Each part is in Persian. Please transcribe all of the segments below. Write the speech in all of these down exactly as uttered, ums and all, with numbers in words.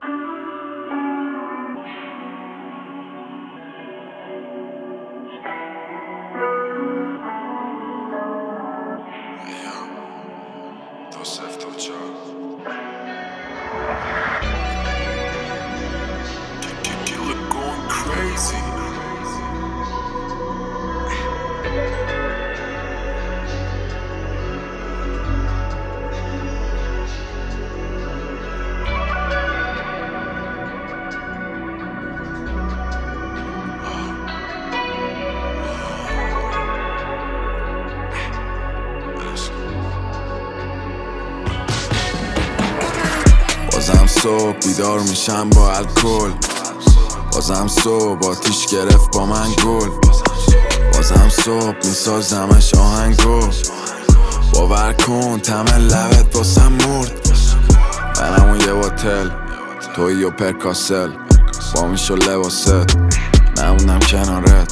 بازم صبح بیدار میشم با الکل، بازم صبح آتیش گرفت با من گل، بازم صبح میسازمش آهنگو، باور کن تمه لبت واسم مرد. منم اون یه باتل تویی و پرکاسل، با میشو لباست نموندم کنارت،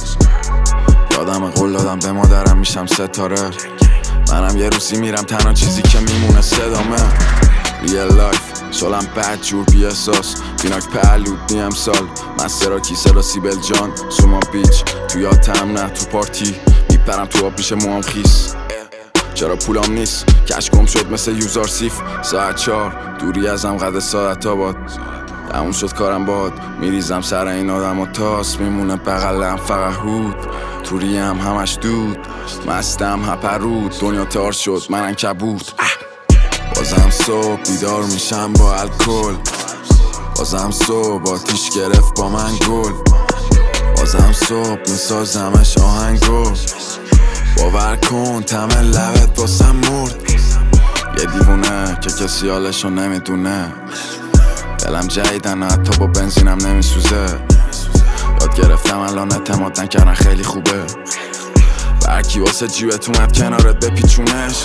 یادم قول دادم به مادرم میشم ستاره. منم یه روزی میرم تنها چیزی که میمونه صدامه. ریل لایف شلم بد جور بی احساس، بیناک پهلود نیم سال، من سراکی سرا سیبل جان سوما بیچ، تو یادم نه تو پارتی میپرم تو آب میشه موام خیس. چرا پولام نیست کش گم شد مثل یوزار سیف، ساعت چار دوری ازم قد ساعت آباد، تموم شد کارم باد، میریزم سر این آدم و تاس میمونه بغلم فقط هود، توری هم همش دود، مستم هپرود، دنیا تار شد منم کبود. بازم صبح بیدار میشم با الکل، بازم صبح آتیش گرفت با من گل، بازم صبح میسازمش آهنگو، باور کن تمه لبت واسم مرد. یه دیوونه که کسی حالشو نمیدونه، دلم جدیدن حتی با بنزینم نمیسوزه، یاد گرفتم الان اعتماد نکردن خیلی خوبه، برکی واسه جیبت اومد کنارت بپیچونش،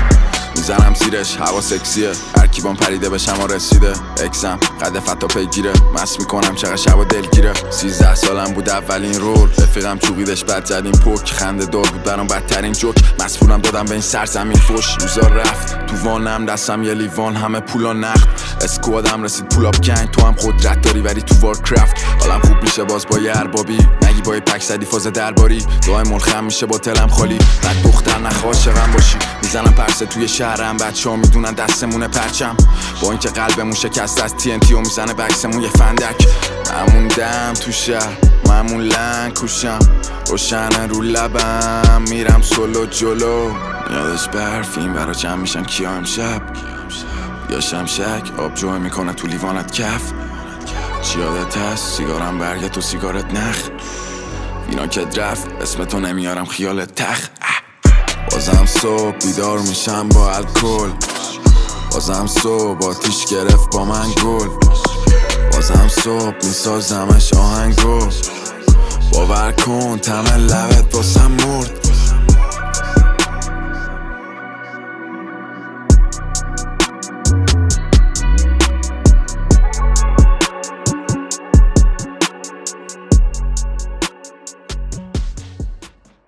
میزنم زیرش هوا سکسیه، هرکی بام پریده به شما رسیده، اکسم قد فتا پیگیره، مست میکنم چقدر شبا دلگیره. سیزده سالم بود اولین رول، رفیقم چوبیدش بد زدیم پک، خنده دار بود برام بدترین جوک، مسئولم دادم به این سرزمین فوش. روزا رفت تو وانم دستم یه لیوان همه پولا نقد، اسکوادم رسید پولاب گنگ، تو هم قدرت داری ولی تو وارکرافت، حالم خوب میشه باز با یه اربابی، نگی با یه پک زدی فاز درباری، دعای ملخم میشه با تلم خالی، بعد دختر نخ عاشقم باشی، میزنم پرسه توی شهرم، بچه‌ها میدونن دستمونه پرچم، با اینکه قلبمون شکسته از تی ان تی و میزنه بکسمون یه فندک. مموندم تو شهر ممون لنگ کوشم، روشنه رو لبم میرم سولو جلو، یادش برف این برا جمع میشن کیا امشب، یا شمشک آب جوه میکنه تو لیوانت کف، چی یادت هست سیگارم برگت و سیگارت نخ، اینا که رفت اسمتو نمیارم خیالت تخ. بازم صبح بیدار میشم با الکل، بازم صبح آتیش گرفت با من گل، بازم صبح میسازمش آهنگو، باور کن تمه لبت واسم مرد.